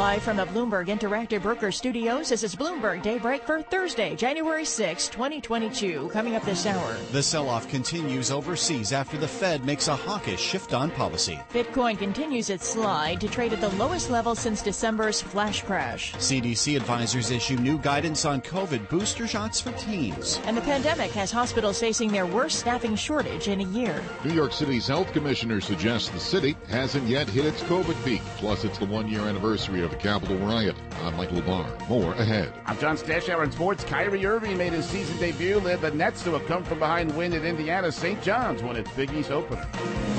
live from the Bloomberg Interactive Broker Studios. This is Bloomberg Daybreak for Thursday, January 6, 2022. Coming up this hour. The sell-off continues overseas after the Fed makes a hawkish shift on policy. Bitcoin continues its slide to trade at the lowest level since December's flash crash. CDC advisors issue new guidance on COVID booster shots for teens. And the pandemic has hospitals facing their worst staffing shortage in a year. New York City's health commissioner suggests the city hasn't yet hit its COVID peak. Plus, it's the one-year anniversary of the Capitol riot. I'm Michael Barr. More ahead. I'm John Stashower in sports. Kyrie Irving made his season debut, led the Nets to a come-from-behind win at Indiana. St. John's won its Big East opener.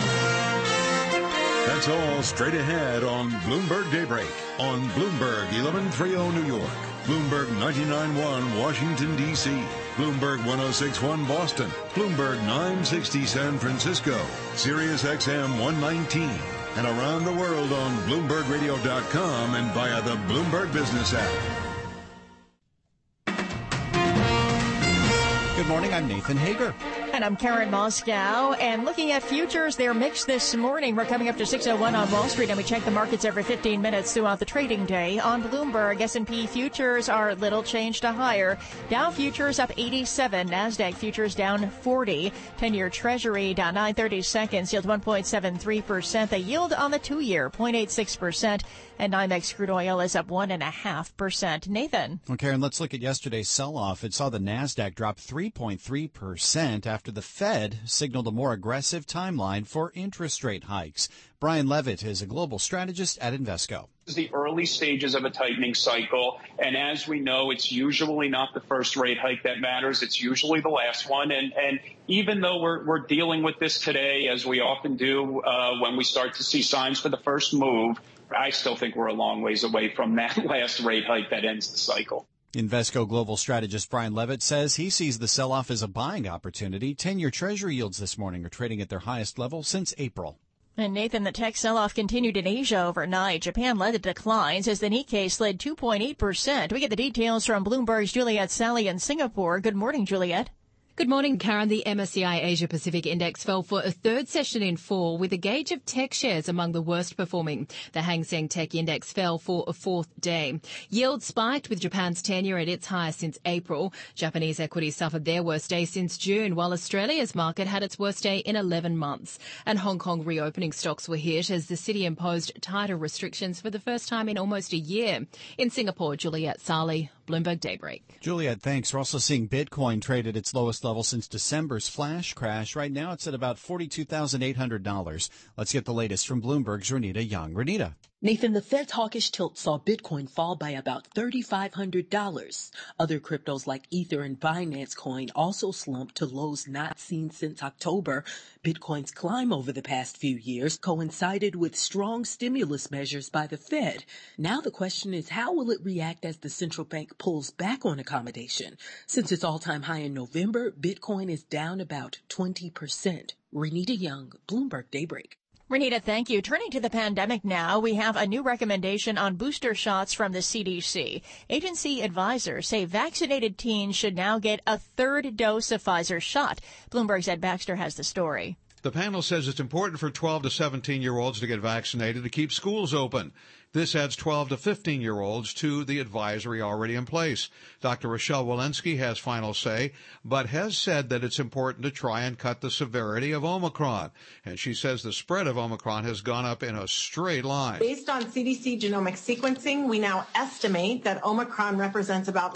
That's all straight ahead on Bloomberg Daybreak on Bloomberg 1130 New York, Bloomberg 99.1 Washington, D.C., Bloomberg 106.1 Boston, Bloomberg 960 San Francisco, Sirius XM 119, and around the world on BloombergRadio.com and via the Bloomberg Business app. Good morning, I'm Nathan Hager. And I'm Karen Moscow. And looking at futures, they're mixed this morning. We're coming up to 6:01 on Wall Street, and we check the markets every 15 minutes throughout the trading day. On Bloomberg, S&P futures are little change to higher. Dow futures up 87. NASDAQ futures down 40. 10-year Treasury down 9/32, yield 1.73%. The yield on the 2-year, 0.86%. And NYMEX crude oil is up 1.5%. Nathan. Well, Karen, let's look at yesterday's sell-off. It saw the NASDAQ drop 3.3% after the Fed signaled a more aggressive timeline for interest rate hikes. Brian Levitt is a global strategist at Invesco. This is the early stages of a tightening cycle. And as we know, it's usually not the first rate hike that matters. It's usually the last one. And even though we're dealing with this today, as we often do when we start to see signs for the first move, I still think we're a long ways away from that last rate hike that ends the cycle. Invesco global strategist Brian Levitt says he sees the sell-off as a buying opportunity. 10-year Treasury yields this morning are trading at their highest level since April. And Nathan, the tech sell-off continued in Asia overnight. Japan led the declines as the Nikkei slid 2.8%. We get the details from Bloomberg's Juliet Sally in Singapore. Good morning, Juliet. Good morning, Karen. The MSCI Asia Pacific Index fell for a third session in 4, with a gauge of tech shares among the worst performing. The Hang Seng Tech Index fell for a fourth day. Yields spiked with Japan's 10-year at its highest since April. Japanese equities suffered their worst day since June, while Australia's market had its worst day in 11 months. And Hong Kong reopening stocks were hit as the city imposed tighter restrictions for the first time in almost a year. In Singapore, Juliet Sally, Bloomberg Daybreak. Juliet, thanks. We're also seeing Bitcoin trade at its lowest level since December's flash crash. Right now it's at about $42,800. Let's get the latest from Bloomberg's Renita Young. Renita. Nathan, the Fed's hawkish tilt saw Bitcoin fall by about $3,500. Other cryptos like Ether and Binance Coin also slumped to lows not seen since October. Bitcoin's climb over the past few years coincided with strong stimulus measures by the Fed. Now the question is, how will it react as the central bank pulls back on accommodation? Since its all-time high in November, Bitcoin is down about 20%. Renita Young, Bloomberg Daybreak. Renita, thank you. Turning to the pandemic now, we have a new recommendation on booster shots from the CDC. Agency advisors say vaccinated teens should now get a third dose of Pfizer's shot. Bloomberg's Ed Baxter has the story. The panel says it's important for 12 to 17-year-olds to get vaccinated to keep schools open. This adds 12 to 15-year-olds to the advisory already in place. Dr. Rochelle Walensky has final say, but has said that it's important to try and cut the severity of Omicron. And she says the spread of Omicron has gone up in a straight line. Based on CDC genomic sequencing, we now estimate that Omicron represents about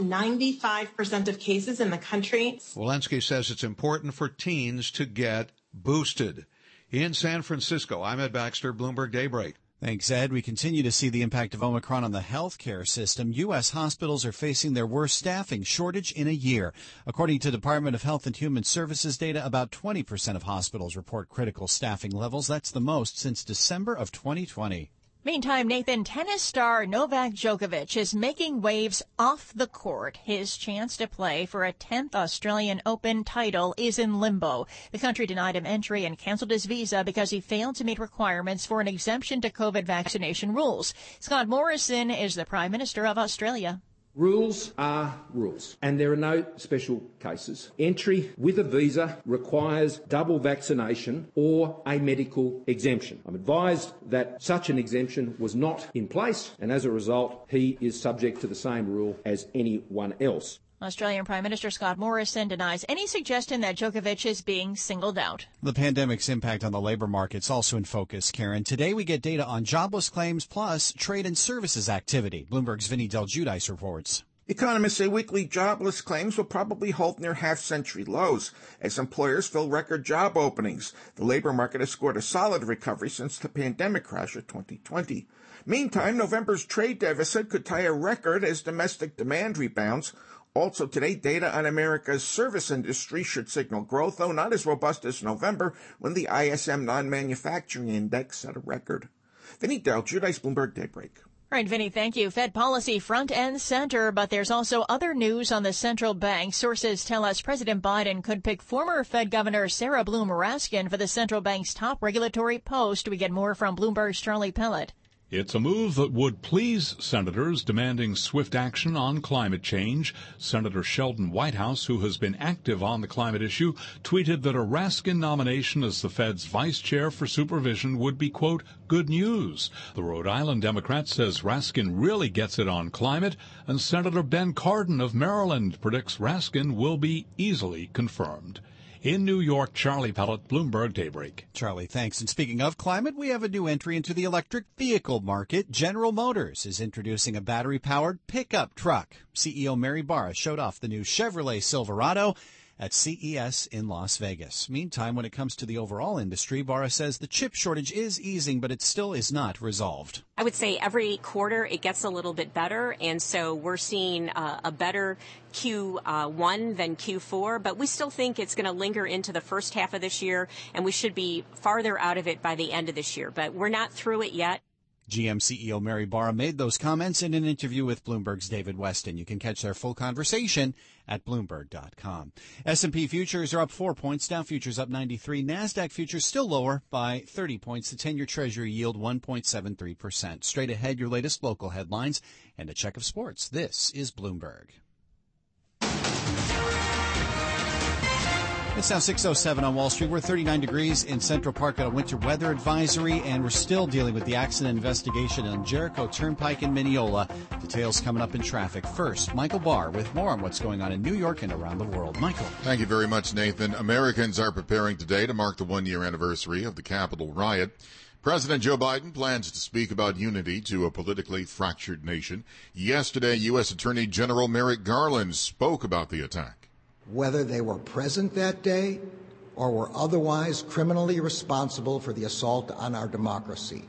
95% of cases in the country. Walensky says it's important for teens to get boosted. In San Francisco, I'm Ed Baxter, Bloomberg Daybreak. Thanks, Ed. We continue to see the impact of Omicron on the healthcare system. U.S. hospitals are facing their worst staffing shortage in a year. According to Department of Health and Human Services data, about 20% of hospitals report critical staffing levels. That's the most since December of 2020. Meantime, Nathan, tennis star Novak Djokovic is making waves off the court. His chance to play for a 10th Australian Open title is in limbo. The country denied him entry and canceled his visa because he failed to meet requirements for an exemption to COVID vaccination rules. Scott Morrison is the Prime Minister of Australia. Rules are rules, and there are no special cases. Entry with a visa requires double vaccination or a medical exemption. I'm advised that such an exemption was not in place, and as a result, he is subject to the same rule as anyone else. Australian Prime Minister Scott Morrison denies any suggestion that Djokovic is being singled out. The pandemic's impact on the labor market's also in focus, Karen. Today we get data on jobless claims plus trade and services activity. Bloomberg's Vinny Del Giudice reports. Economists say weekly jobless claims will probably hold near half-century lows as employers fill record job openings. The labor market has scored a solid recovery since the pandemic crash of 2020. Meantime, November's trade deficit could tie a record as domestic demand rebounds. Also today, data on America's service industry should signal growth, though not as robust as November when the ISM non-manufacturing index set a record. Vinny Del Giudice, Bloomberg Daybreak. All right, Vinny, thank you. Fed policy front and center, but there's also other news on the central bank. Sources tell us President Biden could pick former Fed Governor Sarah Bloom Raskin for the central bank's top regulatory post. We get more from Bloomberg's Charlie Pellet. It's a move that would please senators demanding swift action on climate change. Senator Sheldon Whitehouse, who has been active on the climate issue, tweeted that a Raskin nomination as the Fed's vice chair for supervision would be, quote, good news. The Rhode Island Democrat says Raskin really gets it on climate, and Senator Ben Cardin of Maryland predicts Raskin will be easily confirmed. In New York, Charlie Pellet, Bloomberg Daybreak. Charlie, thanks. And speaking of climate, we have a new entry into the electric vehicle market. General Motors is introducing a battery-powered pickup truck. CEO Mary Barra showed off the new Chevrolet Silverado at CES in Las Vegas. Meantime, when it comes to the overall industry, Barra says the chip shortage is easing, but it still is not resolved. I would say every quarter it gets a little bit better, and so we're seeing a better Q1 than Q4, but we still think it's going to linger into the first half of this year, and we should be farther out of it by the end of this year, but we're not through it yet. GM CEO Mary Barra made those comments in an interview with Bloomberg's David Weston. You can catch their full conversation at Bloomberg.com. S&P futures are up 4 points. Dow futures up 93. NASDAQ futures still lower by 30 points. The 10-year Treasury yield 1.73%. Straight ahead, your latest local headlines and a check of sports. This is Bloomberg. It's now 6:07 on Wall Street. We're 39 degrees in Central Park at a winter weather advisory, and we're still dealing with the accident investigation on Jericho Turnpike in Mineola. Details coming up in traffic. First, Michael Barr with more on what's going on in New York and around the world. Michael. Thank you very much, Nathan. Americans are preparing today to mark the one-year anniversary of the Capitol riot. President Joe Biden plans to speak about unity to a politically fractured nation. Yesterday, U.S. Attorney General Merrick Garland spoke about the attack. Whether they were present that day or were otherwise criminally responsible for the assault on our democracy,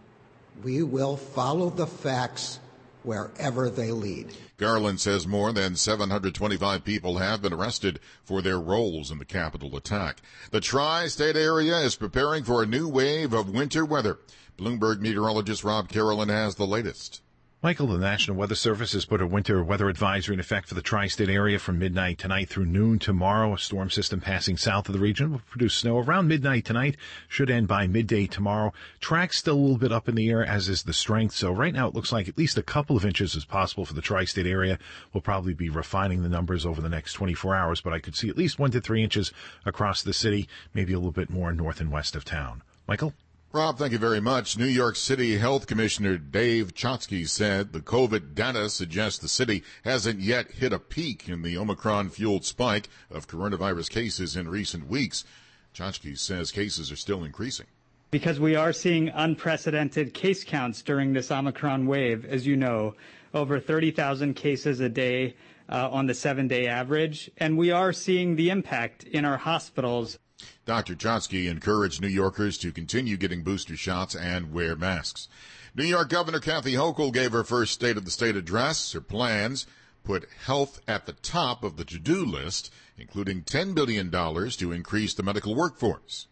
we will follow the facts wherever they lead. Garland says more than 725 people have been arrested for their roles in the Capitol attack. The tri-state area is preparing for a new wave of winter weather. Bloomberg meteorologist Rob Carolyn has the latest. Michael, the National Weather Service has put a winter weather advisory in effect for the tri-state area from midnight tonight through noon tomorrow. A storm system passing south of the region will produce snow around midnight tonight, should end by midday tomorrow. Track's still a little bit up in the air, as is the strength. So right now it looks like at least a couple of inches is possible for the tri-state area. We'll probably be refining the numbers over the next 24 hours, but I could see at least 1 to 3 inches across the city, maybe a little bit more north and west of town. Michael? Rob, thank you very much. New York City Health Commissioner Dave Chotsky said the COVID data suggests the city hasn't yet hit a peak in the Omicron-fueled spike of coronavirus cases in recent weeks. Chotsky says cases are still increasing. Because we are seeing unprecedented case counts during this Omicron wave, as you know, over 30,000 cases a day on the 7-day average, and we are seeing the impact in our hospitals. Dr. Chotsky encouraged New Yorkers to continue getting booster shots and wear masks. New York Governor Kathy Hochul gave her first State of the State address. Her plans put health at the top of the to-do list, including $10 billion to increase the medical workforce.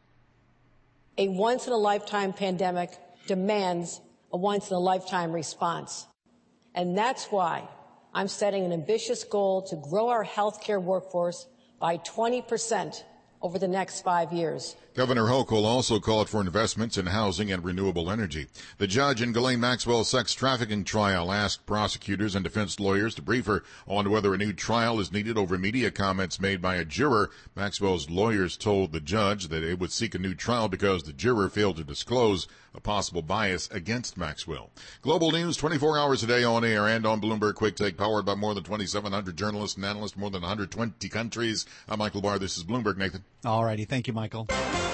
A once-in-a-lifetime pandemic demands a once-in-a-lifetime response. And that's why I'm setting an ambitious goal to grow our healthcare workforce by 20% over the next 5 years. Governor Hochul also called for investments in housing and renewable energy. The judge in Ghislaine Maxwell's sex trafficking trial asked prosecutors and defense lawyers to brief her on whether a new trial is needed over media comments made by a juror. Maxwell's lawyers told the judge that it would seek a new trial because the juror failed to disclose a possible bias against Maxwell. Global news 24 hours a day on air and on Bloomberg Quick Take, powered by more than 2,700 journalists and analysts, more than 120 countries. I'm Michael Barr. This is Bloomberg. Nathan. All righty. Thank you, Michael.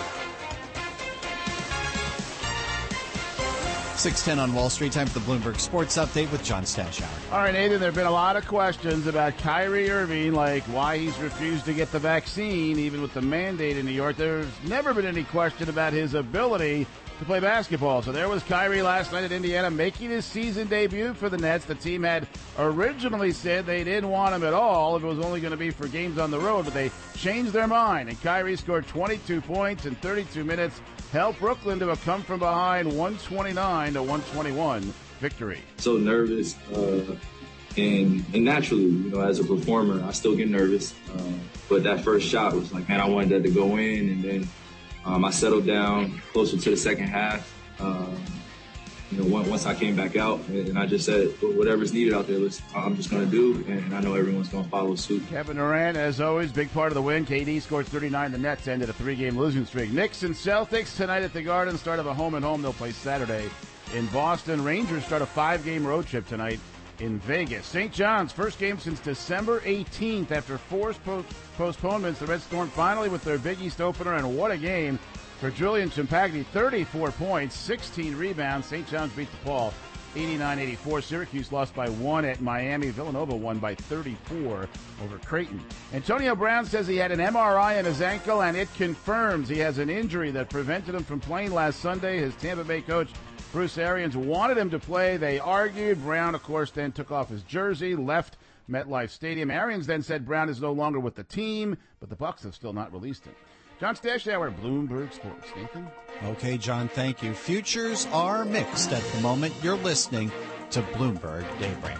6:10 on Wall Street. Time for the Bloomberg Sports Update with John Stashower. All right, Nathan, there have been a lot of questions about Kyrie Irving, like why he's refused to get the vaccine, even with the mandate in New York. There's never been any question about his ability to play basketball. So there was Kyrie last night at Indiana making his season debut for the Nets. The team had originally said they didn't want him at all if it was only going to be for games on the road, but they changed their mind. And Kyrie scored 22 points in 32 minutes, helped Brooklyn to a come-from-behind 129-121 victory. So nervous, and naturally, you know, as a performer, I still get nervous. But that first shot was like, man, I wanted that to go in, and then I settled down closer to the second half. You know, once I came back out, and I just said, whatever's needed out there, I'm just going to do, and I know everyone's going to follow suit. Kevin Durant, as always, big part of the win. KD scores 39. The Nets ended a 3-game losing streak. Knicks and Celtics tonight at the Garden. Start of a home-and-home. They'll play Saturday in Boston. Rangers start a 5-game road trip tonight in Vegas. St. John's, first game since December 18th after forced postponements. The Red Storm finally with their Big East opener, and what a game for Julian Champagny. 34 points, 16 rebounds. St. John's beat DePaul 89-84. Syracuse lost by 1 at Miami. Villanova won by 34 over Creighton. Antonio Brown says he had an MRI on his ankle, and it confirms he has an injury that prevented him from playing last Sunday. His Tampa Bay coach, Bruce Arians, wanted him to play. They argued. Brown, of course, then took off his jersey, left MetLife Stadium. Arians then said Brown is no longer with the team, but the Bucks have still not released him. John Stashower, Bloomberg Sports. Nathan? Okay, John, thank you. Futures are mixed at the moment. You're listening to Bloomberg Daybreak.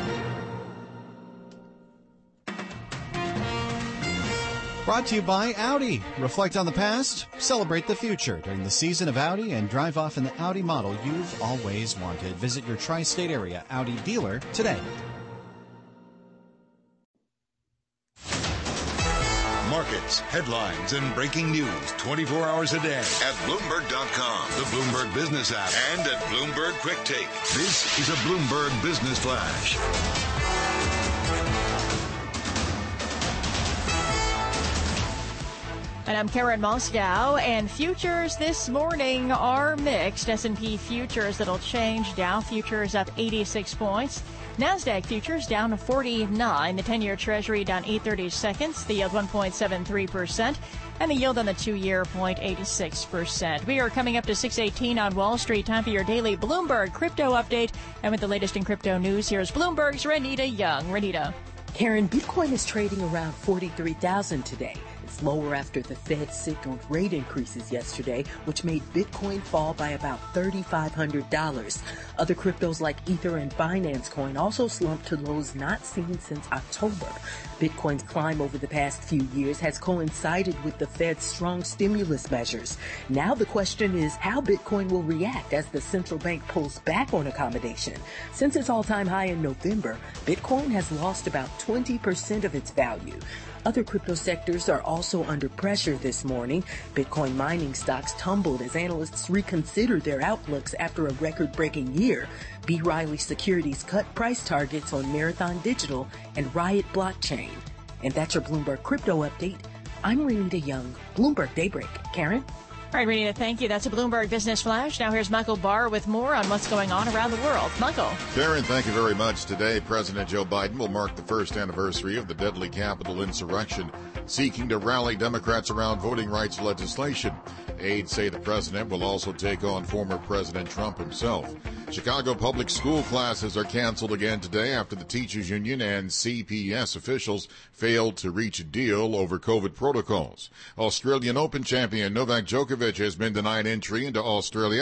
Brought to you by Audi. Reflect on the past, celebrate the future during the season of Audi, and drive off in the Audi model you've always wanted. Visit your tri-state area Audi dealer today. Markets, headlines, and breaking news 24 hours a day at Bloomberg.com, the Bloomberg Business app, and at Bloomberg Quick Take. This is a Bloomberg Business Flash. And I'm Karen Moscow, and futures this morning are mixed. S&P futures that'll change. Dow futures up 86 points. NASDAQ futures down to 49. The 10-year Treasury down 8/32. The yield 1.73%. And the yield on the 2-year 0.86%. We are coming up to 6:18 on Wall Street. Time for your daily Bloomberg crypto update. And with the latest in crypto news, here's Bloomberg's Renita Young. Renita. Karen, Bitcoin is trading around 43,000 today. It's lower after the Fed signaled rate increases yesterday, which made Bitcoin fall by about $3,500. Other cryptos like Ether and Binance Coin also slumped to lows not seen since October. Bitcoin's climb over the past few years has coincided with the Fed's strong stimulus measures. Now the question is how Bitcoin will react as the central bank pulls back on accommodation. Since its all-time high in November, Bitcoin has lost about 20% of its value. Other crypto sectors are also under pressure this morning. Bitcoin mining stocks tumbled as analysts reconsider their outlooks after a record-breaking year. B. Riley Securities cut price targets on Marathon Digital and Riot Blockchain. And that's your Bloomberg Crypto Update. I'm Renita Young, Bloomberg Daybreak. Karen? All right, Renita, thank you. That's a Bloomberg Business Flash. Now here's Michael Barr with more on what's going on around the world. Michael. Karen, thank you very much. Today, President Joe Biden will mark the first anniversary of the deadly Capitol insurrection, seeking to rally Democrats around voting rights legislation. Aides say the president will also take on former President Trump himself. Chicago public school classes are canceled again today after the teachers union and CPS officials failed to reach a deal over COVID protocols. Australian Open champion Novak Djokovic has been denied entry into Australia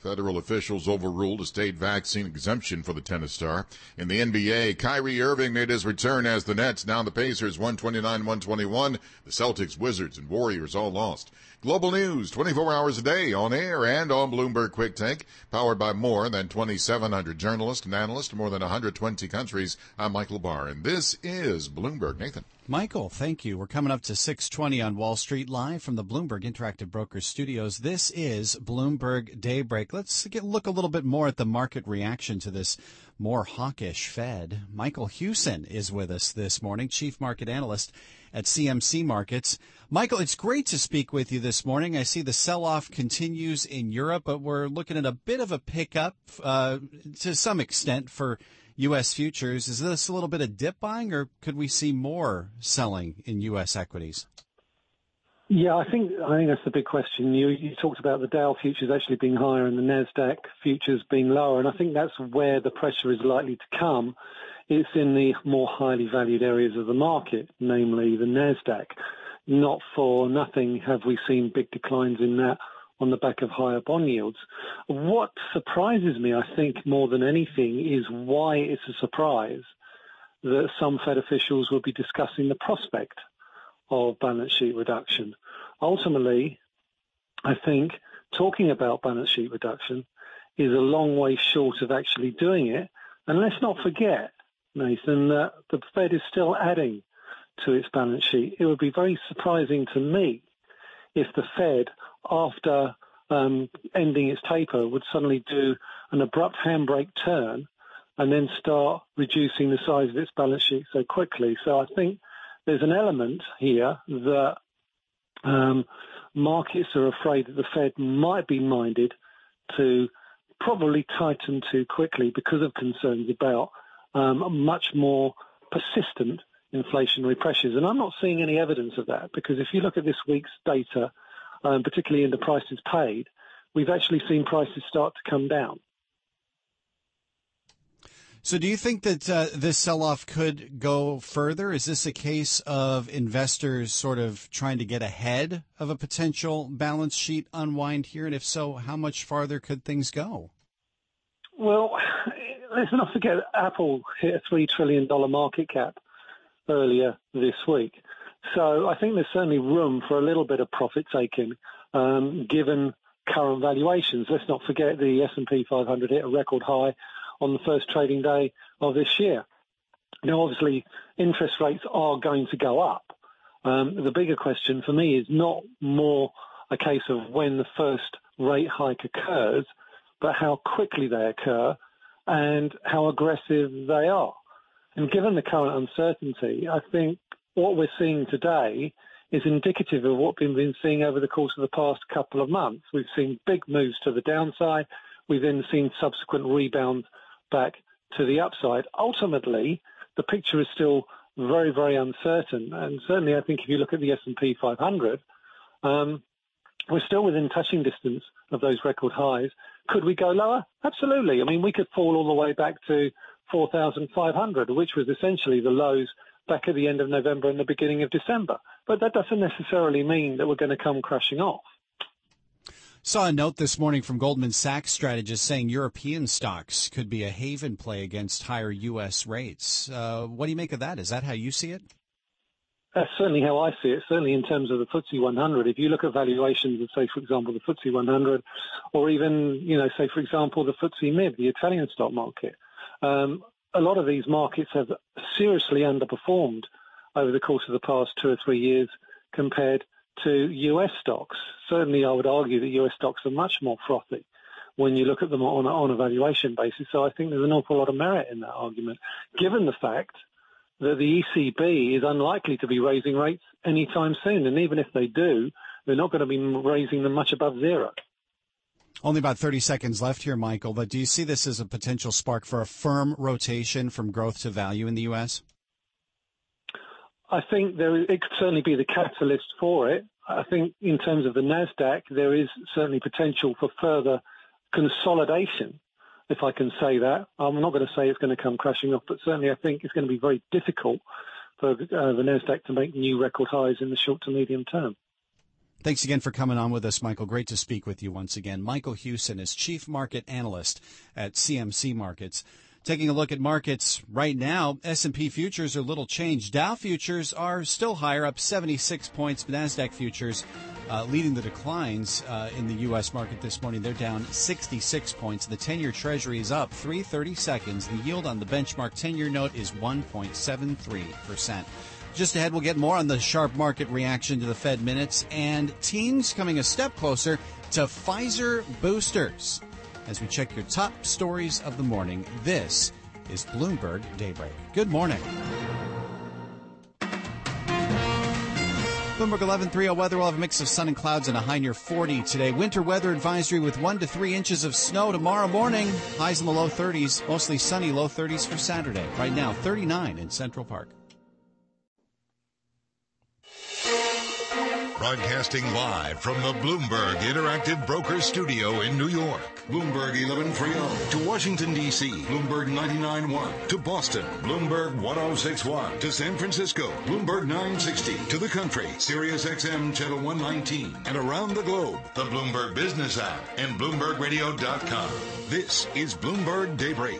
Federal officials overruled a state vaccine exemption for the tennis star. In the NBA, Kyrie Irving made his return as the Nets. Now the Pacers 129-121. The Celtics, Wizards, and Warriors all lost. Global news 24 hours a day on air and on Bloomberg Quick Take, powered by more than 2,700 journalists and analysts in more than 120 countries. I'm Michael Barr, and this is Bloomberg. Nathan. Michael, thank you. We're coming up to 6:20 on Wall Street, live from the Bloomberg Interactive Brokers studios. This is Bloomberg Daybreak. Let's look a little bit more at the market reaction to this more hawkish Fed. Michael Hewson is with us this morning, chief market analyst at CMC Markets. Michael, it's great to speak with you this morning. I see the sell-off continues in Europe, but we're looking at a bit of a pickup to some extent for U.S. futures. Is this a little bit of dip buying, or could we see more selling in U.S. equities? Yeah, I think that's the big question. You talked about the Dow futures actually being higher and the NASDAQ futures being lower, and I think that's where the pressure is likely to come. It's in the more highly valued areas of the market, namely the NASDAQ. Not for nothing have we seen big declines in that on the back of higher bond yields. What surprises me, I think, more than anything, is why it's a surprise that some Fed officials will be discussing the prospect of balance sheet reduction. Ultimately, I think talking about balance sheet reduction is a long way short of actually doing it. And let's not forget, Nathan, that the Fed is still adding to its balance sheet. It would be very surprising to me if the Fed, after ending its taper, would suddenly do an abrupt handbrake turn and then start reducing the size of its balance sheet so quickly. So I think there's an element here that markets are afraid that the Fed might be minded to probably tighten too quickly because of concerns about much more persistent inflationary pressures. And I'm not seeing any evidence of that, because if you look at this week's data, particularly in the prices paid, we've actually seen prices start to come down. So do you think that this sell-off could go further? Is this a case of investors sort of trying to get ahead of a potential balance sheet unwind here? And if so, how much farther could things go? Well, let's not forget Apple hit a $3 trillion market cap earlier this week. So I think there's certainly room for a little bit of profit taking, given current valuations. Let's not forget the S&P 500 hit a record high on the first trading day of this year. Now, obviously, interest rates are going to go up. The bigger question for me is not more a case of when the first rate hike occurs, but how quickly they occur and how aggressive they are. And given the current uncertainty, I think what we're seeing today is indicative of what we've been seeing over the course of the past couple of months. We've seen big moves to the downside. We've then seen subsequent rebounds back to the upside. Ultimately, the picture is still very, very uncertain. And certainly, I think if you look at the S&P 500, we're still within touching distance of those record highs. Could we go lower? Absolutely. I mean, we could fall all the way back to 4,500, which was essentially the lows back at the end of November and the beginning of December. But that doesn't necessarily mean that we're going to come crashing off. Saw a note this morning from Goldman Sachs strategists saying European stocks could be a haven play against higher U.S. rates. What do you make of that? Is that how you see it? That's certainly how I see it, certainly in terms of the FTSE 100. If you look at valuations of, say, for example, the FTSE 100, or even, say, for example, the FTSE MIB, the Italian stock market, a lot of these markets have seriously underperformed over the course of the past 2 or 3 years compared to U.S. stocks. Certainly, I would argue that U.S. stocks are much more frothy when you look at them on a valuation basis. So I think there's an awful lot of merit in that argument, given the fact that the ECB is unlikely to be raising rates anytime soon. And even if they do, they're not going to be raising them much above zero. Only about 30 seconds left here, Michael, but do you see this as a potential spark for a firm rotation from growth to value in the U.S.? I think it could certainly be the catalyst for it. I think in terms of the NASDAQ, there is certainly potential for further consolidation, if I can say that. I'm not going to say it's going to come crashing off, but certainly I think it's going to be very difficult for the NASDAQ to make new record highs in the short to medium term. Thanks again for coming on with us, Michael. Great to speak with you once again. Michael Hewson is Chief Market Analyst at CMC Markets. Taking a look at markets right now, S&P futures are little changed. Dow futures are still higher, up 76 points. NASDAQ futures leading the declines in the U.S. market this morning. They're down 66 points. The 10-year Treasury is up 3/32. The yield on the benchmark 10-year note is 1.73%. Just ahead, we'll get more on the sharp market reaction to the Fed minutes and teens coming a step closer to Pfizer boosters. As we check your top stories of the morning, this is Bloomberg Daybreak. Good morning. Bloomberg 11:30 weather. We'll have a mix of sun and clouds and a high near 40 today. Winter weather advisory with 1 to 3 inches of snow tomorrow morning. Highs in the low 30s, mostly sunny, low 30s for Saturday. Right now, 39 in Central Park. Broadcasting live from the Bloomberg Interactive Brokers Studio in New York. Bloomberg 1130 to Washington, D.C. Bloomberg 99.1 to Boston. Bloomberg 106.1 to San Francisco. Bloomberg 960 to the country. Sirius XM Channel 119. And around the globe, the Bloomberg Business app and BloombergRadio.com. This is Bloomberg Daybreak.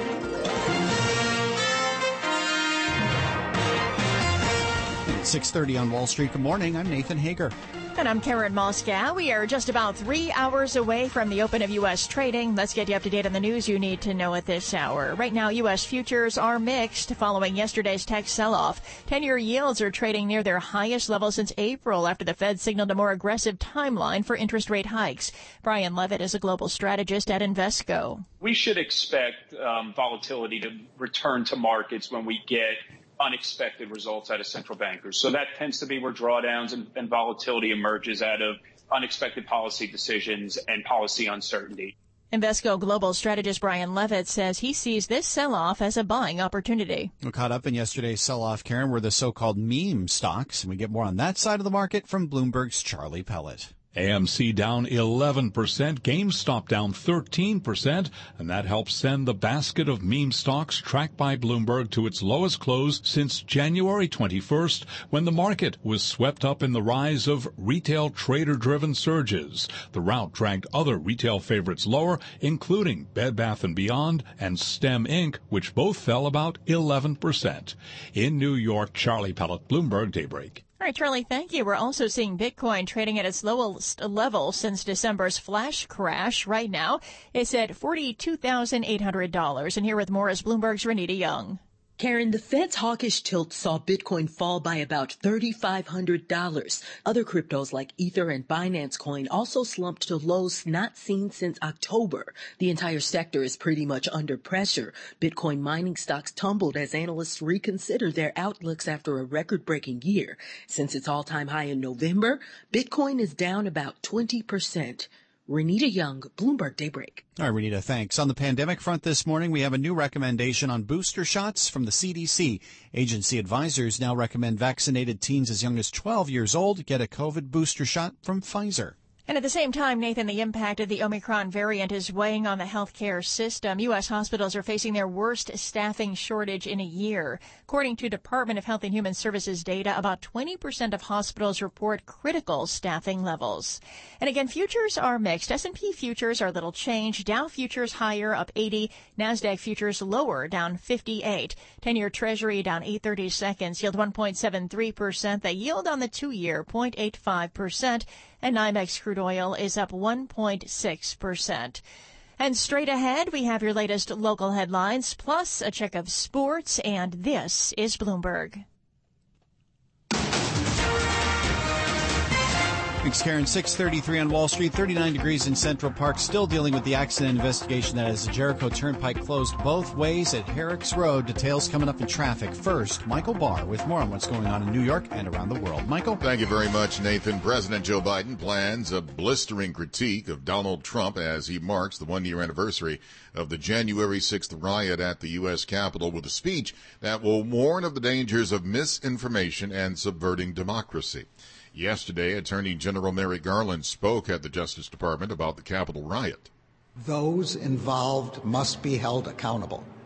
6:30 on Wall Street. Good morning. I'm Nathan Hager. And I'm Karen Moscow. We are just about 3 hours away from the open of U.S. trading. Let's get you up to date on the news you need to know at this hour. Right now, U.S. futures are mixed following yesterday's tech sell-off. 10-year yields are trading near their highest level since April after the Fed signaled a more aggressive timeline for interest rate hikes. Brian Levitt is a global strategist at Invesco. We should expect volatility to return to markets when we get unexpected results out of central bankers. So that tends to be where drawdowns and volatility emerges out of unexpected policy decisions and policy uncertainty. Invesco global strategist Brian Levitt says he sees this sell-off as a buying opportunity. We're caught up in yesterday's sell-off, Karen, were the so-called meme stocks. And we get more on that side of the market from Bloomberg's Charlie Pellet. AMC down 11%, GameStop down 13%, and that helps send the basket of meme stocks tracked by Bloomberg to its lowest close since January 21st, when the market was swept up in the rise of retail trader-driven surges. The rout dragged other retail favorites lower, including Bed Bath & Beyond and STEM Inc., which both fell about 11%. In New York, Charlie Pellet, Bloomberg Daybreak. All right, Charlie, thank you. We're also seeing Bitcoin trading at its lowest level since December's flash crash. Right now, it's at $42,800. And here with more is Bloomberg's Renita Young. Karen, the Fed's hawkish tilt saw Bitcoin fall by about $3,500. Other cryptos like Ether and Binance Coin also slumped to lows not seen since October. The entire sector is pretty much under pressure. Bitcoin mining stocks tumbled as analysts reconsider their outlooks after a record-breaking year. Since its all-time high in November, Bitcoin is down about 20%. Renita Young, Bloomberg Daybreak. All right, Renita, thanks. On the pandemic front this morning, we have a new recommendation on booster shots from the CDC. Agency advisors now recommend vaccinated teens as young as 12 years old get a COVID booster shot from Pfizer. And at the same time, Nathan, the impact of the Omicron variant is weighing on the healthcare system. U.S. hospitals are facing their worst staffing shortage in a year. According to Department of Health and Human Services data, about 20% of hospitals report critical staffing levels. And again, futures are mixed. S&P futures are little changed. Dow futures higher, up 80. NASDAQ futures lower, down 58. 10-year Treasury down 8/32, yield 1.73%. The yield on the 2-year, 0.85%. And NYMEX crude oil is up 1.6%. And straight ahead, we have your latest local headlines, plus a check of sports, and this is Bloomberg. Thanks, Karen. 6:33 on Wall Street, 39 degrees in Central Park. Still dealing with the accident investigation that has the Jericho Turnpike closed both ways at Herrick's Road. Details coming up in traffic. First, Michael Barr with more on what's going on in New York and around the world. Michael? Thank you very much, Nathan. President Joe Biden plans a blistering critique of Donald Trump as he marks the one-year anniversary of the January 6th riot at the U.S. Capitol with a speech that will warn of the dangers of misinformation and subverting democracy. Yesterday, Attorney General Merrick Garland spoke at the Justice Department about the Capitol riot. Those involved must be held accountable.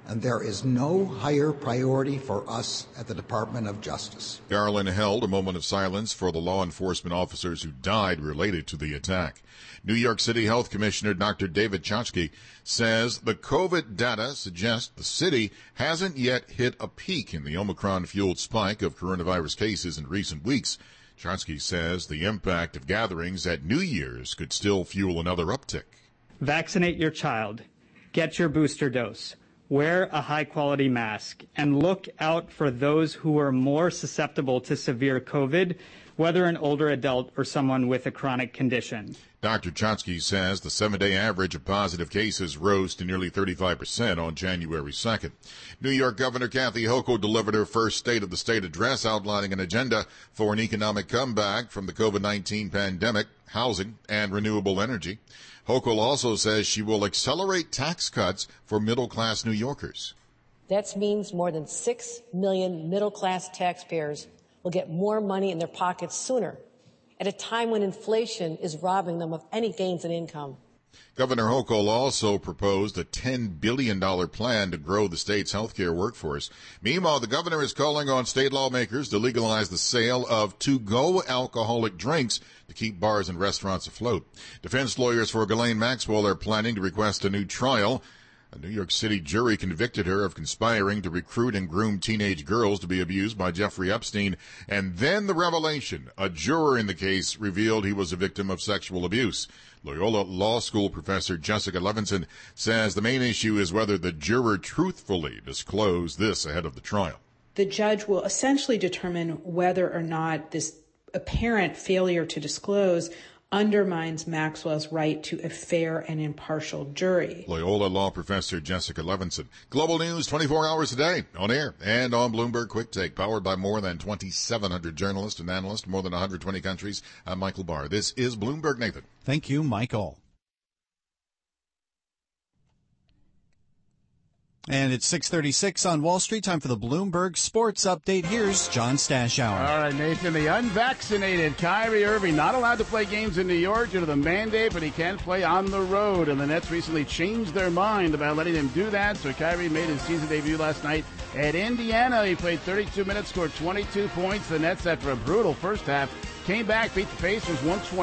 and there is no higher priority for us at the Department of Justice. Garland held a moment of silence for the law enforcement officers who died related to the attack. New York City Health Commissioner Dr. David Chonsky says the COVID data suggests the city hasn't yet hit a peak in the Omicron-fueled spike of coronavirus cases in recent weeks. Chonsky says the impact of gatherings at New Year's could still fuel another uptick. Vaccinate your child. Get your booster dose. Wear a high-quality mask. And look out for those who are more susceptible to severe COVID, whether an older adult or someone with a chronic condition. Dr. Chonsky says the 7-day average of positive cases rose to nearly 35% on January 2nd. New York Governor Kathy Hochul delivered her first State of the State address outlining an agenda for an economic comeback from the COVID-19 pandemic, housing, and renewable energy. Hochul also says she will accelerate tax cuts for middle-class New Yorkers. That means more than 6 million middle-class taxpayers will get more money in their pockets sooner, at a time when inflation is robbing them of any gains in income. Governor Hochul also proposed a $10 billion plan to grow the state's healthcare workforce. Meanwhile, the governor is calling on state lawmakers to legalize the sale of to-go alcoholic drinks to keep bars and restaurants afloat. Defense lawyers for Ghislaine Maxwell are planning to request a new trial. A New York City jury convicted her of conspiring to recruit and groom teenage girls to be abused by Jeffrey Epstein. And then the revelation. A juror in the case revealed he was a victim of sexual abuse. Loyola Law School professor Jessica Levinson says the main issue is whether the juror truthfully disclosed this ahead of the trial. The judge will essentially determine whether or not this apparent failure to disclose undermines Maxwell's right to a fair and impartial jury. Loyola Law professor Jessica Levinson. Global news 24 hours a day, on air and on Bloomberg Quick Take, powered by more than 2,700 journalists and analysts, more than 120 countries. I'm Michael Barr. This is Bloomberg Nathan. Thank you, Michael. And it's 6:36 on Wall Street. Time for the Bloomberg Sports Update. Here's John Stashower. All right, Nathan. The unvaccinated Kyrie Irving not allowed to play games in New York due to the mandate, but he can play on the road. And the Nets recently changed their mind about letting him do that. So Kyrie made his season debut last night at Indiana. He played 32 minutes, scored 22 points. The Nets, after a brutal first half, came back, beat the Pacers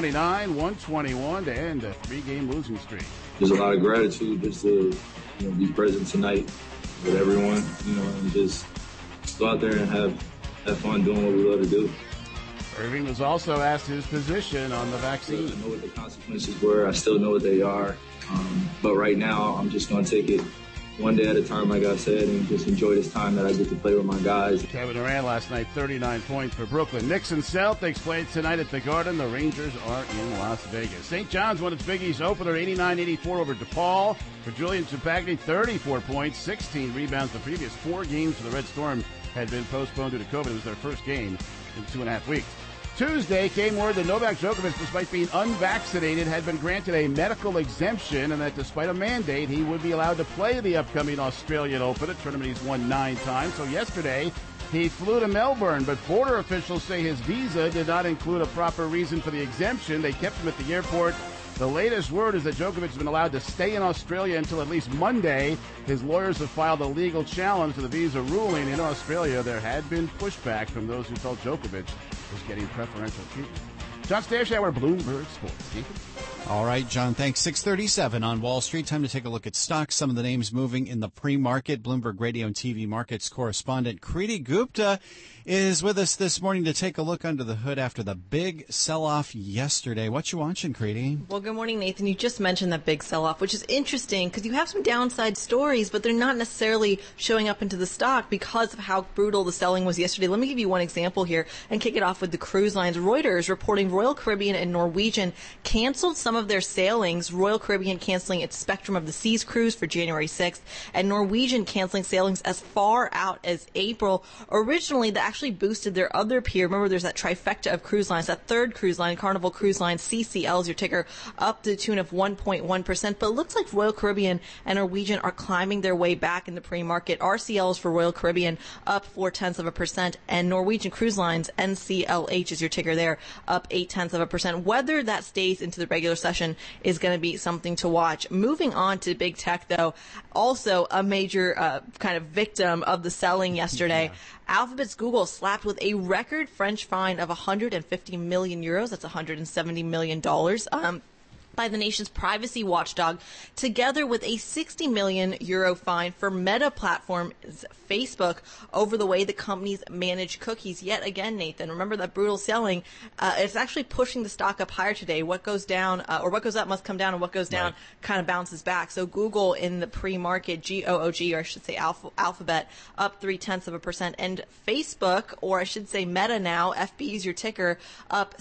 129-121 to end a 3-game losing streak. There's a lot of gratitude just to be present tonight with everyone, and just go out there and have fun doing what we love to do. Irving was also asked his position on the vaccine. I know what the consequences were. I still know what they are. But right now, I'm just going to take it one day at a time, like I said, and just enjoy this time that I get to play with my guys. Kevin Durant last night, 39 points for Brooklyn. Knicks and Celtics played tonight at the Garden. The Rangers are in Las Vegas. St. John's won its Big East opener, 89-84 over DePaul. For Julian Champagny, 34 points, 16 rebounds. The previous 4 games for the Red Storm had been postponed due to COVID. It was their first game in 2.5 weeks. Tuesday came word that Novak Djokovic, despite being unvaccinated, had been granted a medical exemption, and that despite a mandate, he would be allowed to play the upcoming Australian Open, a tournament he's won 9 times. So yesterday, he flew to Melbourne, but border officials say his visa did not include a proper reason for the exemption. They kept him at the airport. The latest word is that Djokovic has been allowed to stay in Australia until at least Monday. His lawyers have filed a legal challenge to the visa ruling. In Australia, there had been pushback from those who felt Djokovic was getting preferential treatment. John Stashower, Bloomberg Sports. All right, John, thanks. 6:37 on Wall Street. Time to take a look at stocks. Some of the names moving in the pre-market. Bloomberg Radio and TV Markets correspondent Kriti Gupta is with us this morning to take a look under the hood after the big sell-off yesterday. What you watching, Kriti? Well, good morning, Nathan. You just mentioned that big sell-off, which is interesting because you have some downside stories, but they're not necessarily showing up into the stock because of how brutal the selling was yesterday. Let me give you one example here and kick it off with the cruise lines. Reuters reporting Royal Caribbean and Norwegian canceled some of their sailings. Royal Caribbean canceling its Spectrum of the Seas cruise for January 6th, and Norwegian canceling sailings as far out as April. Originally, that actually boosted their other peer. Remember, there's that trifecta of cruise lines. That third cruise line, Carnival Cruise Line, CCL is your ticker, up to the tune of 1.1%. But it looks like Royal Caribbean and Norwegian are climbing their way back in the pre-market. RCL is for Royal Caribbean, up 0.4%, and Norwegian Cruise Lines, NCLH is your ticker there, up 0.8%. Whether that stays into the regular session is going to be something to watch. Moving on to big tech, though, also a major kind of victim of the selling yesterday. Yeah. Alphabet's Google slapped with a record French fine of 150 million euros. That's $170 million. By the nation's privacy watchdog, together with a 60 million euro fine for Meta platform Facebook over the way the companies manage cookies. Yet again, Nathan, remember that brutal selling. It's actually pushing the stock up higher today. What goes down, or what goes up must come down, and what goes down kind of bounces back. So Google in the pre-market, GOOG, or I should say Alphabet, up 0.3%, and Facebook, or I should say Meta now, FB is your ticker, up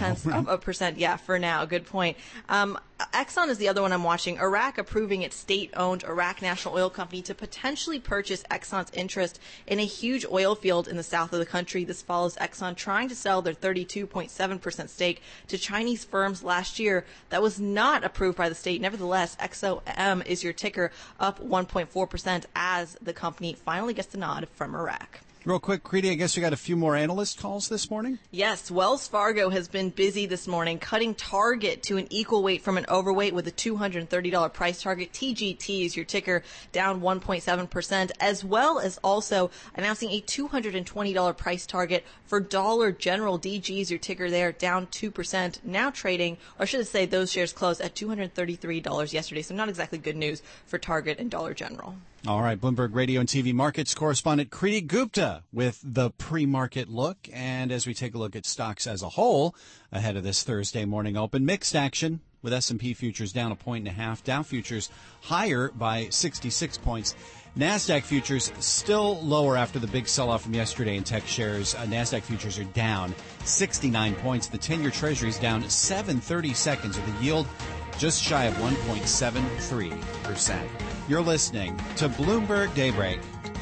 0.6%. Yeah, for now. Good point. Exxon is the other one I'm watching. Iraq approving its state-owned Iraq National Oil Company to potentially purchase Exxon's interest in a huge oil field in the south of the country. This follows Exxon trying to sell their 32.7% stake to Chinese firms last year. That was not approved by the state. Nevertheless, XOM is your ticker, up 1.4% as the company finally gets the nod from Iraq. Real quick, Creedy, I guess we got a few more analyst calls this morning? Yes, Wells Fargo has been busy this morning, cutting Target to an equal weight from an overweight with a $230 price target. TGT is your ticker, down 1.7%, as well as also announcing a $220 price target for Dollar General. DG is your ticker there, down 2%, now trading, or should I say those shares closed at $233 yesterday, so not exactly good news for Target and Dollar General. All right, Bloomberg Radio and TV markets correspondent Creedy Gupta with the pre-market look. And as we take a look at stocks as a whole ahead of this Thursday morning open, mixed action with S&P futures down 1.5, Dow futures higher by 66 points. NASDAQ futures still lower after the big sell-off from yesterday in tech shares. NASDAQ futures are down 69 points. The 10-year Treasury is down 7/32 with a yield just shy of 1.73%. You're listening to Bloomberg Daybreak.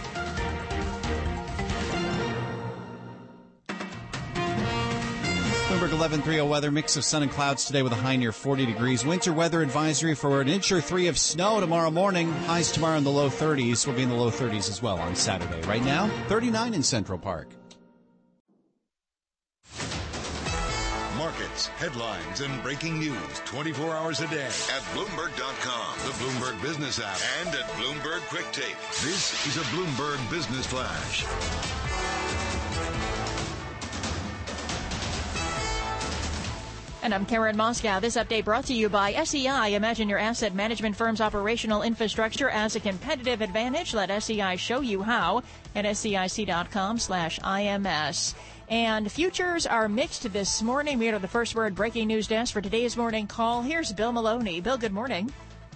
Bloomberg 11:30 weather, mix of sun and clouds today with a high near 40 degrees. Winter weather advisory for an inch or 3 of snow tomorrow morning. Highs tomorrow in the low 30s. We'll be in the low 30s as well on Saturday. Right now, 39 in Central Park. Markets, headlines, and breaking news 24 hours a day at Bloomberg.com, the Bloomberg Business app, and at Bloomberg Quick Take. This is a Bloomberg Business Flash. And I'm Karen Moscow. This update brought to you by SEI. Imagine your asset management firm's operational infrastructure as a competitive advantage. Let SEI show you how at SEIC.com/IMS. And futures are mixed this morning. We are the First Word breaking news desk for today's morning call. Here's Bill Maloney. Bill, good morning.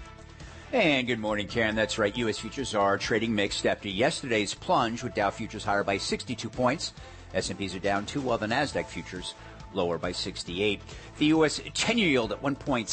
And good morning, Karen. That's right. U.S. futures are trading mixed after yesterday's plunge, with Dow futures higher by 62 points. S&Ps are down 2, while the NASDAQ futures lower by 68. The U.S. 10-year yield at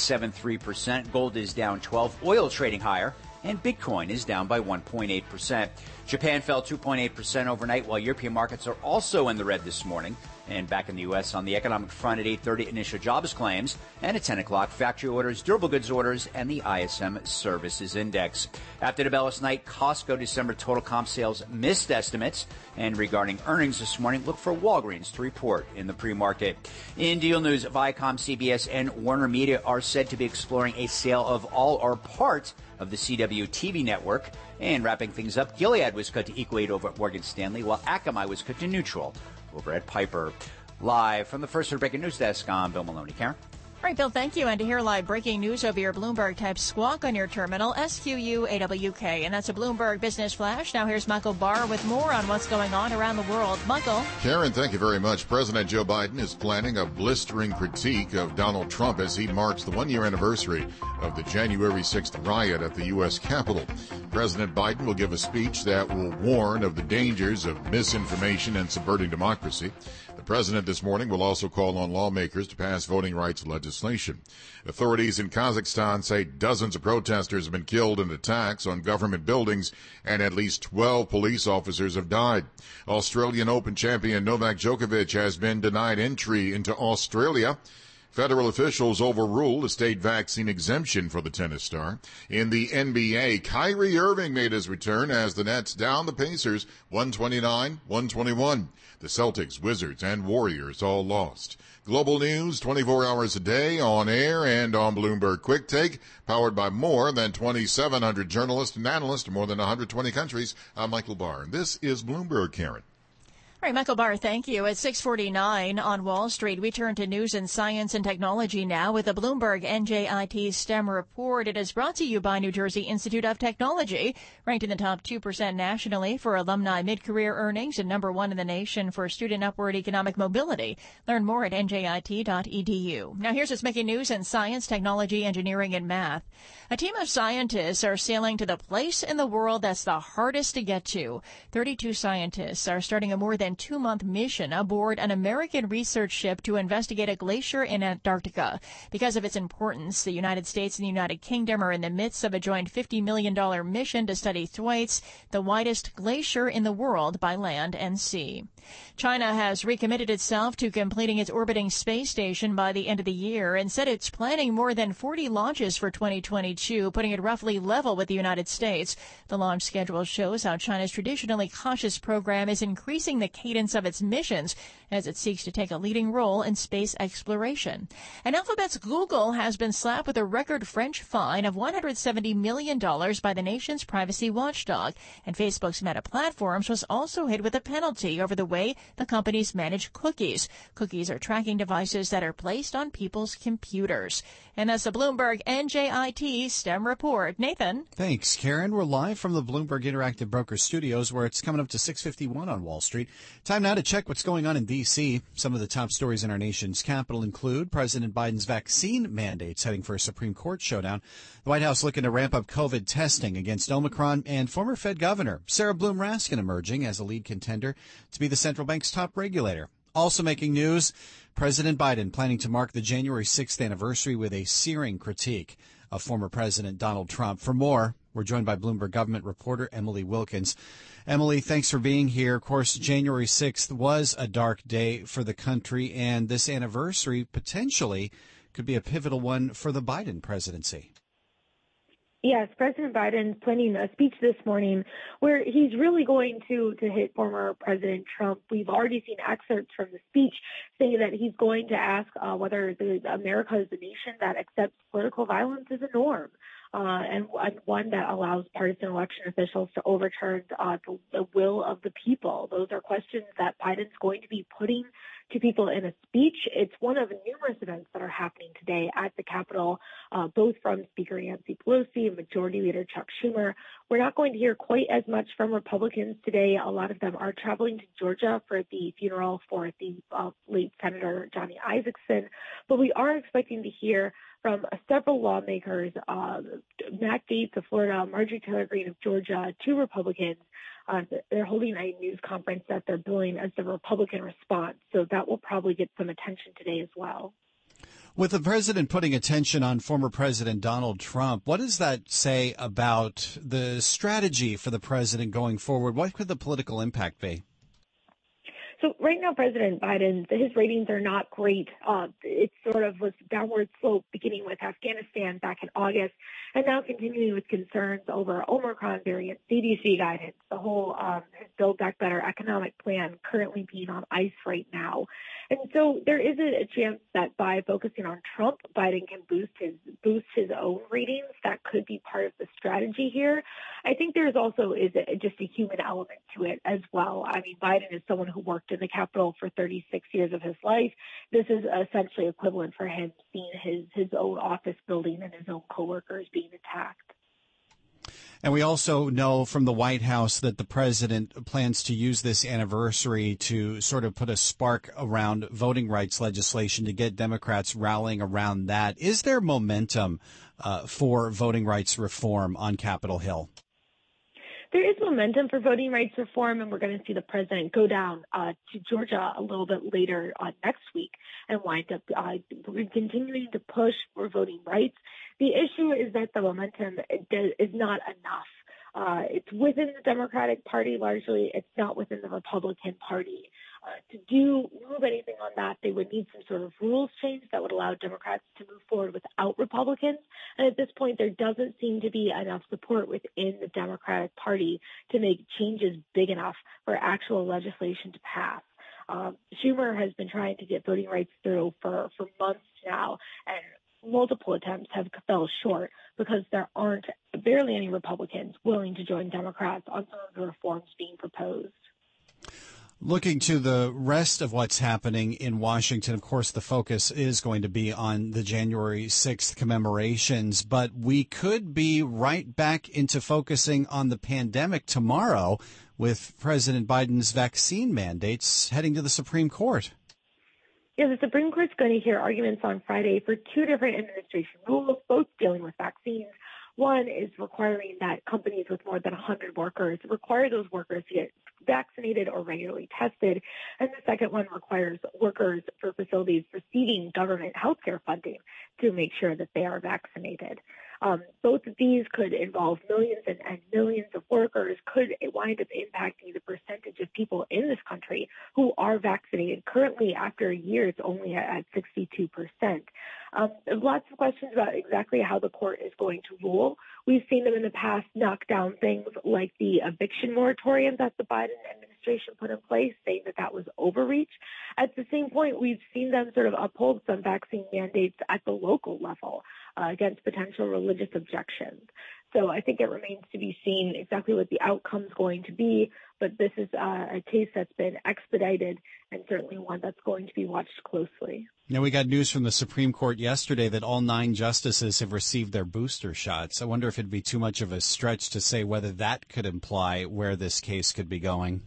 1.73%. Gold is down 12. Oil trading higher. And Bitcoin is down by 1.8%. Japan fell 2.8% overnight, while European markets are also in the red this morning. And back in the U.S. on the economic front at 8:30, initial jobs claims, and at 10 o'clock, factory orders, durable goods orders, and the ISM Services Index. After the bell last night, Costco December total comp sales missed estimates. And regarding earnings this morning, look for Walgreens to report in the pre-market. In deal news, Viacom, CBS, and Warner Media are said to be exploring a sale of all or part of the CW TV network. And wrapping things up, Gilead was cut to equal weight over at Morgan Stanley, while Akamai was cut to neutral over at Piper. Live from the First Word breaking news desk, I'm Bill Maloney. Karen? All right, Bill, thank you. And to hear live breaking news over your Bloomberg, type squawk on your terminal, SQUAWK. And that's a Bloomberg Business Flash. Now here's Michael Barr with more on what's going on around the world. Michael. Karen, thank you very much. President Joe Biden is planning a blistering critique of Donald Trump as he marks the one-year anniversary of the January 6th riot at the U.S. Capitol. President Biden will give a speech that will warn of the dangers of misinformation and subverting democracy. The president this morning will also call on lawmakers to pass voting rights legislation. Authorities in Kazakhstan say dozens of protesters have been killed in attacks on government buildings, and at least 12 police officers have died. Australian Open champion Novak Djokovic has been denied entry into Australia. Federal officials overruled a state vaccine exemption for the tennis star. In the NBA, Kyrie Irving made his return as the Nets down the Pacers 129-121. The Celtics, Wizards, and Warriors all lost. Global news 24 hours a day, on air and on Bloomberg Quick Take, powered by more than 2,700 journalists and analysts in more than 120 countries. I'm Michael Barr, and this is Bloomberg, Karen. All right, Michael Barr, thank you. At 6:49 on Wall Street, we turn to news and science and technology now with the Bloomberg NJIT STEM report. It is brought to you by New Jersey Institute of Technology, ranked in the top 2% nationally for alumni mid-career earnings and number 1 in the nation for student upward economic mobility. Learn more at njit.edu. Now here's what's making news in science, technology, engineering, and math. A team of scientists are sailing to the place in the world that's the hardest to get to. 32 scientists are starting a more than 2-month mission aboard an American research ship to investigate a glacier in Antarctica. Because of its importance, the United States and the United Kingdom are in the midst of a joint $50 million mission to study Thwaites, the widest glacier in the world by land and sea. China has recommitted itself to completing its orbiting space station by the end of the year and said it's planning more than 40 launches for 2022, putting it roughly level with the United States. The launch schedule shows how China's traditionally cautious program is increasing the cadence of its missions as it seeks to take a leading role in space exploration. And Alphabet's Google has been slapped with a record French fine of $170 million by the nation's privacy watchdog. And Facebook's Meta Platforms was also hit with a penalty over the way the companies manage cookies. Cookies are tracking devices that are placed on people's computers. And that's the Bloomberg NJIT STEM report. Nathan. Thanks, Karen. We're live from the Bloomberg Interactive Broker Studios, where it's coming up to 6:51 on Wall Street. Time now to check what's going on in D.C. Some of the top stories in our nation's capital include President Biden's vaccine mandates heading for a Supreme Court showdown, the White House looking to ramp up COVID testing against Omicron, and former Fed Governor Sarah Bloom Raskin emerging as a lead contender to be the central bank's top regulator. Also making news, President Biden planning to mark the January 6th anniversary with a searing critique of former President Donald Trump. For more, we're joined by Bloomberg government reporter Emily Wilkins. Emily, thanks for being here. Of course, January 6th was a dark day for the country, and this anniversary potentially could be a pivotal one for the Biden presidency. Yes, President Biden planning a speech this morning where he's really going to hit former President Trump. We've already seen excerpts from the speech saying that he's going to ask whether America is a nation that accepts political violence as a norm. And one that allows partisan election officials to overturn the will of the people. Those are questions that Biden's going to be putting to people in a speech. It's one of numerous events that are happening today at the Capitol, both from Speaker Nancy Pelosi and Majority Leader Chuck Schumer. We're not going to hear quite as much from Republicans today. A lot of them are traveling to Georgia for the funeral for the late Senator Johnny Isakson. But we are expecting to hear from several lawmakers, Matt Gaetz of Florida, Marjorie Taylor Greene of Georgia, 2 Republicans. They're holding a news conference that they're billing as the Republican response. So that will probably get some attention today as well. With the president putting attention on former President Donald Trump, what does that say about the strategy for the president going forward? What could the political impact be? So right now, President Biden, his ratings are not great. It sort of was downward slope beginning with Afghanistan back in August and now continuing with concerns over Omicron variant, CDC guidance, the whole Build Back Better economic plan currently being on ice right now. And so there is a chance that by focusing on Trump, Biden can boost his own ratings. That could be part of the strategy here. I think there's also just a human element to it as well. I mean, Biden is someone who worked in the Capitol for 36 years of his life. This is essentially equivalent for him seeing his own office building and his own coworkers being attacked. And we also know from the White House that the president plans to use this anniversary to sort of put a spark around voting rights legislation to get Democrats rallying around that. Is there momentum for voting rights reform on Capitol Hill? There is momentum for voting rights reform, and we're going to see the president go down to Georgia a little bit later next week and wind up continuing to push for voting rights. The issue is that the momentum is not enough. It's within the Democratic Party largely. It's not within the Republican Party. To move anything on that, they would need some sort of rules change that would allow Democrats to move forward without Republicans. And at this point, there doesn't seem to be enough support within the Democratic Party to make changes big enough for actual legislation to pass. Schumer has been trying to get voting rights through for months now, and multiple attempts have fell short because there aren't barely any Republicans willing to join Democrats on some of the reforms being proposed. Looking to the rest of what's happening in Washington, of course, the focus is going to be on the January 6th commemorations, but we could be right back into focusing on the pandemic tomorrow with President Biden's vaccine mandates heading to the Supreme Court. Yeah, the Supreme Court's going to hear arguments on Friday for two different administration rules, both dealing with vaccines. One is requiring that companies with more than 100 workers require those workers to get vaccinated or regularly tested. And the second one requires workers for facilities receiving government healthcare funding to make sure that they are vaccinated. Both of these could involve millions and millions of workers, could wind up impacting the percentage of people in this country who are vaccinated. Currently, after a year, it's only at 62%. Lots of questions about exactly how the court is going to rule. We've seen them in the past knock down things like the eviction moratorium that the Biden administration put in place, saying that that was overreach. At the same point, we've seen them sort of uphold some vaccine mandates at the local level against potential religious objections. So I think it remains to be seen exactly what the outcome is going to be, but this is a case that's been expedited and certainly one that's going to be watched closely. Now, we got news from the Supreme Court yesterday that all 9 justices have received their booster shots. I wonder if it'd be too much of a stretch to say whether that could imply where this case could be going.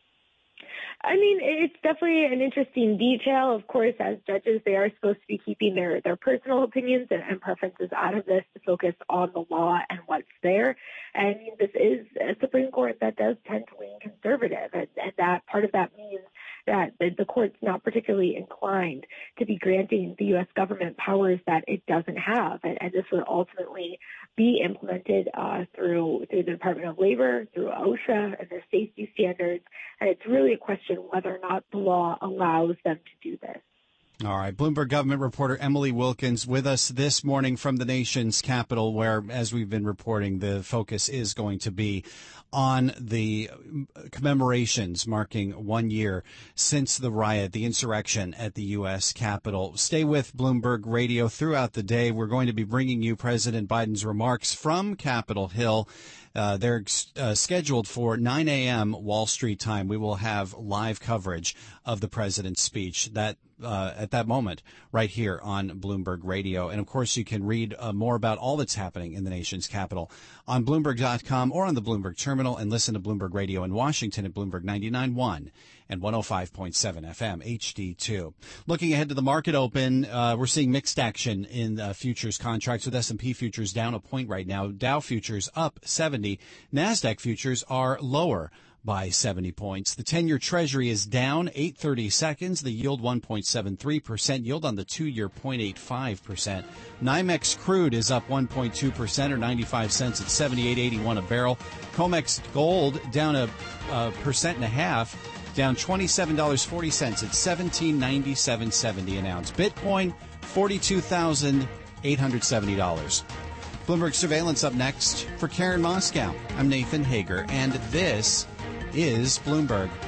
I mean, it's definitely an interesting detail. Of course, as judges, they are supposed to be keeping their personal opinions and preferences out of this to focus on the law and what's there. And this is a Supreme Court that does tend to lean conservative, and that part of that means that the court's not particularly inclined to be granting the U.S. government powers that it doesn't have. And this would ultimately be implemented through the Department of Labor, through OSHA and their safety standards. And it's really a question whether or not the law allows them to do this. All right. Bloomberg government reporter Emily Wilkins with us this morning from the nation's capital, where, as we've been reporting, the focus is going to be on the commemorations marking 1 year since the riot, the insurrection at the U.S. Capitol. Stay with Bloomberg Radio throughout the day. We're going to be bringing you President Biden's remarks from Capitol Hill. They're scheduled for 9 a.m. Wall Street time. We will have live coverage of the president's speech at that moment right here on Bloomberg Radio. And, of course, you can read more about all that's happening in the nation's capital on Bloomberg.com or on the Bloomberg terminal, and listen to Bloomberg Radio in Washington at Bloomberg 99.1 and 105.7 FM HD2. Looking ahead to the market open, we're seeing mixed action in futures contracts, with S&P futures down a point right now. Dow futures up 70. NASDAQ futures are lower by 70 points. The 10-year Treasury is down 8/30 seconds. The yield 1.73%. Yield on the 2-year 0.85%. NYMEX crude is up 1.2% or 95 cents at 78.81 a barrel. COMEX gold down a 1.5%, down $27.40 at $17.9770 an ounce. Bitcoin $42,870. Bloomberg Surveillance up next for Karen Moscow. I'm Nathan Hager, and this is Bloomberg.